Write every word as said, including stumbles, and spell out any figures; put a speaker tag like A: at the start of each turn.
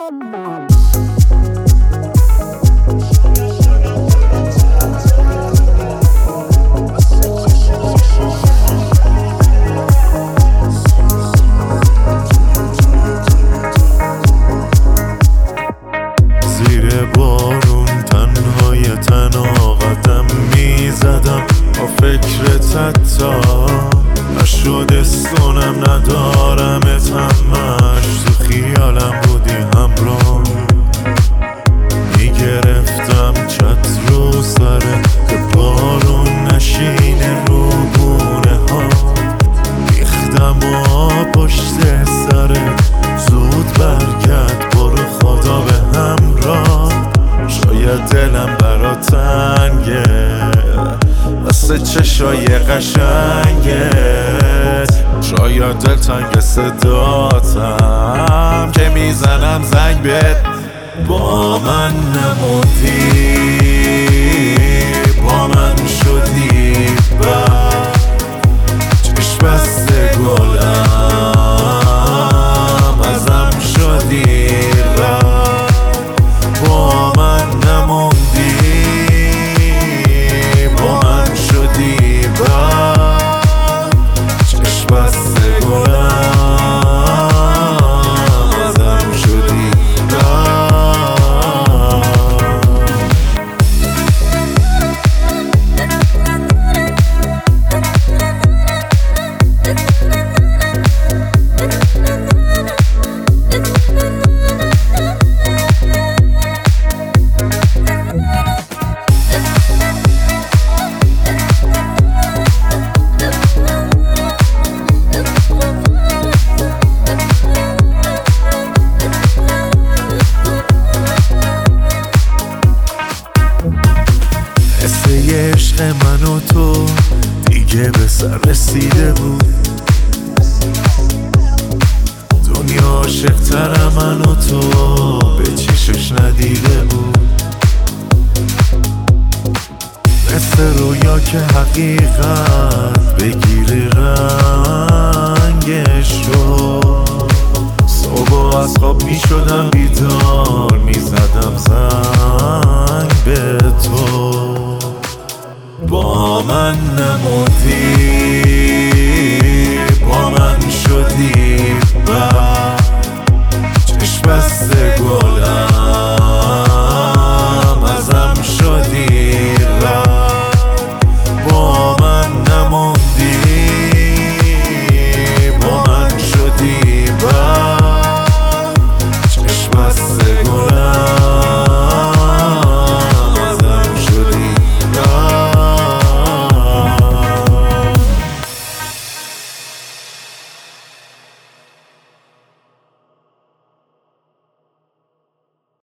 A: زیر بارون تنهای تنها قدم میزدم با فکرت حتی نشد استونم ندارمت همش تو خیالم بودی همراه میگرفتم چت رو سره که بارون نشینه رو گونه ها ریختم و پشت سره زود برگرد برو خدا به همراه شاید دلم برا تنگه واسه چشای قشنگت شاید دلتنگ صداتم که میزنم زنگ بهت با من نموندی با من شدی بعد چشم بسته گلم ازم شدی رد با من نموندی با من شدی بعد چشم بسته گلم ازم شدی قصه عشق من و تو دیگه به سر رسیده بود دنیا عاشق‌تر من و تو به چشش ندیده بود مثل رویا که حقیقت بگیری رنگش رو صبح از خواب می شدم بیدار می زدم زنگ به تو با من نموندی